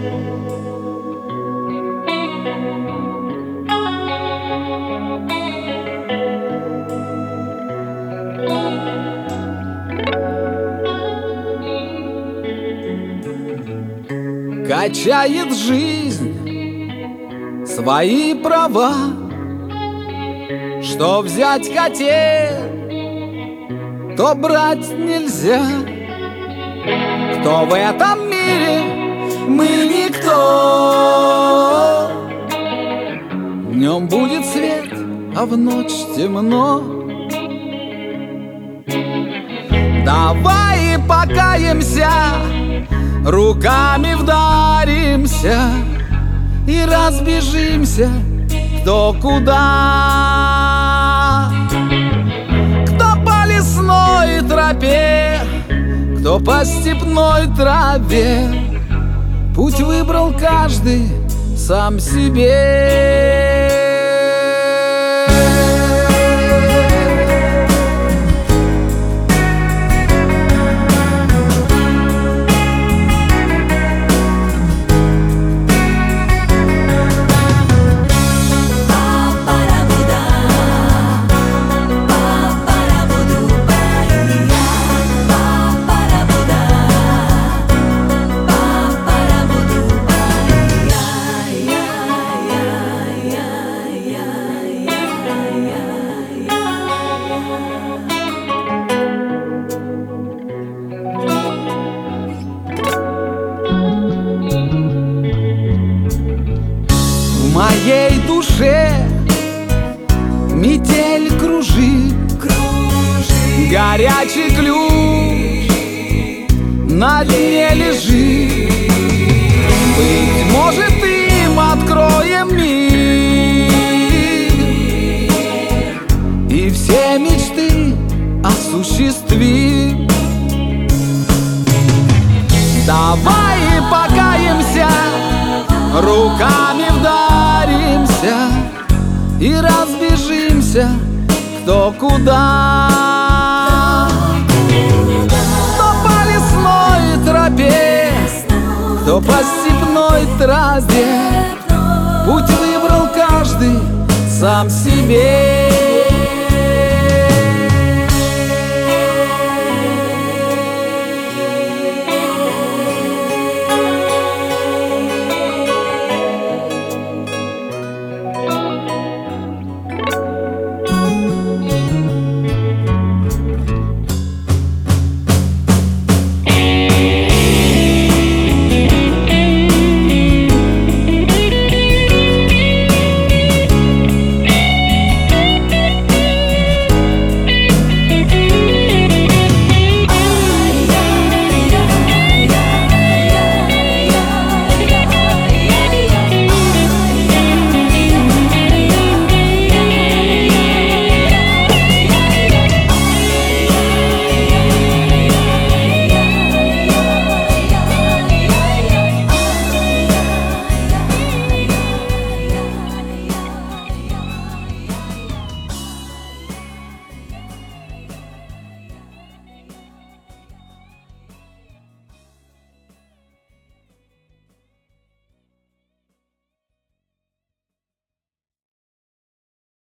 Качает жизнь свои права. Что взять хотел, то брать нельзя. Кто в этом мире? Мы никто. Днем будет свет, а в ночь темно. Давай покаемся, руками вдаримся и разбежимся кто куда. Кто по лесной тропе, кто по степной траве. Путь выбрал каждый сам себе. В моей душе метель кружит, горячий ключ на дне лежит. Быть может, им откроем мир и все мечты осуществим. Давай покаемся, руками вдаримся и разбежимся кто куда. Кто по лесной тропе, кто по степной траве. Путь выбрал каждый сам себе.